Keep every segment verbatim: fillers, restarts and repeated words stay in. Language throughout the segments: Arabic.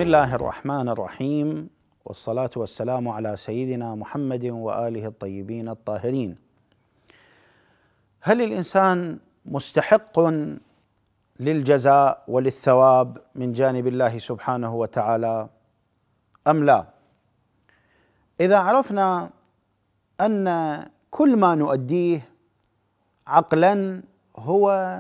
بسم الله الرحمن الرحيم، والصلاة والسلام على سيدنا محمد وآله الطيبين الطاهرين. هل الإنسان مستحق للجزاء وللثواب من جانب الله سبحانه وتعالى أم لا؟ إذا عرفنا أن كل ما نؤديه عقلا هو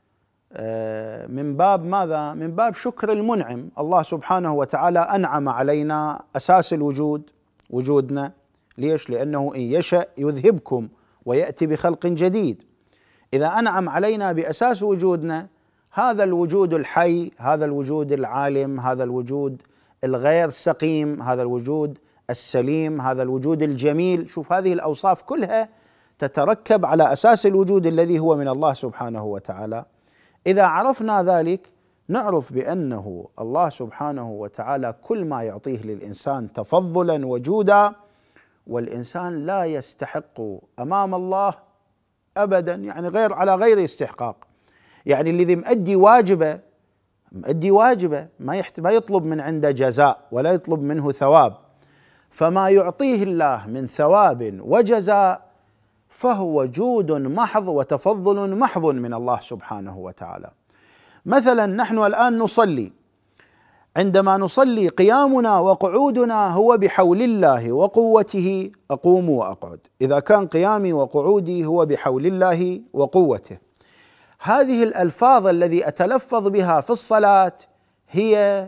من باب ماذا؟ من باب شكر المنعم. الله سبحانه وتعالى أنعم علينا أساس الوجود، وجودنا. ليش؟ لأنه إن يشأ يذهبكم ويأتي بخلق جديد. إذا أنعم علينا بأساس وجودنا، هذا الوجود الحي، هذا الوجود العالم، هذا الوجود الغير سقيم، هذا الوجود السليم، هذا الوجود الجميل. شوف، هذه الأوصاف كلها تتركب على أساس الوجود الذي هو من الله سبحانه وتعالى. إذا عرفنا ذلك نعرف بأنه الله سبحانه وتعالى كل ما يعطيه للإنسان تفضلا وجودا، والإنسان لا يستحق أمام الله أبدا، يعني غير على غير استحقاق. يعني الذي مؤدي واجبه مؤدي واجبه ما يحت... ما يطلب من عنده جزاء ولا يطلب منه ثواب، فما يعطيه الله من ثواب وجزاء فهو جود محض وتفضل محض من الله سبحانه وتعالى. مثلا نحن الآن نصلي، عندما نصلي قيامنا وقعودنا هو بحول الله وقوته أقوم وأقعد. إذا كان قيامي وقعودي هو بحول الله وقوته، هذه الألفاظ الذي أتلفظ بها في الصلاة هي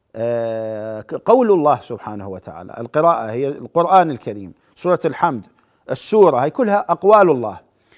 قول الله سبحانه وتعالى. القراءة هي القرآن الكريم، سورة الحمد، السورة، هي كلها أقوال الله.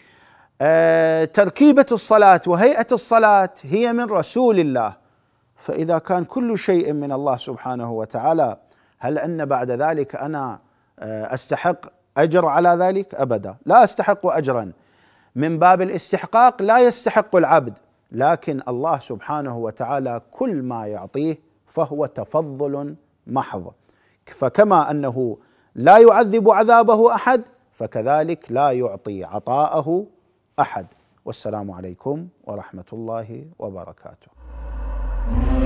أه تركيبة الصلاة وهيئة الصلاة هي من رسول الله. فإذا كان كل شيء من الله سبحانه وتعالى، هل أن بعد ذلك أنا أستحق أجر على ذلك؟ أبدا، لا أستحق أجرا. من باب الاستحقاق لا يستحق العبد، لكن الله سبحانه وتعالى كل ما يعطيه فهو تفضل محض. فكما أنه لا يعذب عذابه أحد، فكذلك لا يعطي عطاءه أحد. والسلام عليكم ورحمة الله وبركاته.